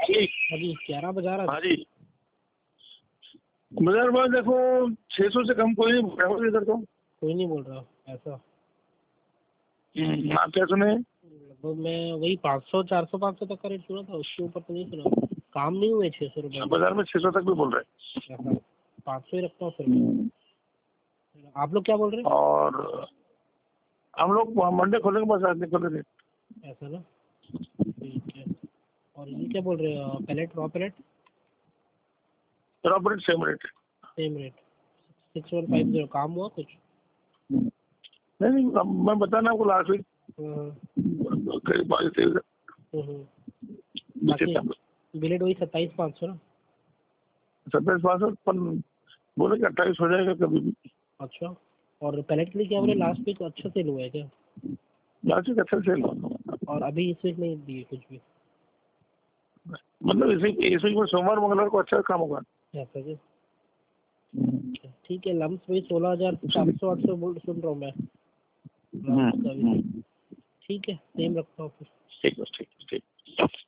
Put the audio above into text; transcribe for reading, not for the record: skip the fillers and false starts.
हाँ जी 11 बजा रहा। हाँ जी, बाजार में देखो 600 से कम कोई नहीं बोल रहा है इधर तो। कोई नहीं बोल रहा ऐसा। आप क्या सुने? लगभग मैं वही 500 400 500 तक का रेट सुना था, उसके ऊपर तो नहीं सुना। काम नहीं हुए 600 रुपये बाजार में 600 तक भी बोल रहे हैं। 500 ही रखता हूँ फिर। आप लोग क्या बोल रहे हैं? और हम लोग मंडे खोलेंगे, बस आज नहीं खोले थे ऐसा ना, ठीक है। और ये क्या बोल रहे हैं, pellet raw pellet? Raw pellet same rate. 6150। काम हुआ कुछ? नहीं, मैं बताना आपको लास्ट वीक करीब 22-23 बिलेट वही 27,500 ना? 27,500 पर बोले कि 28 हो जाएगा कभी भी। अच्छा, और पैलेट के लिए क्या बोले, लास्ट वीक अच्छा सेल हुआ है क्या? लास्ट वीक अच्छा सेल हुआ। और अभी इस वीक नहीं दिए कुछ भी? मतलब इस वीक में सोमवार मंगलवार को अच्छा काम होगा। ऐसा क्या? ठीक है, लम्स वही 16,700 800 बोल सुन रहा हूँ मैं। ठीक है, सेम रखता हूँ फिर। ठीक है, ठीक।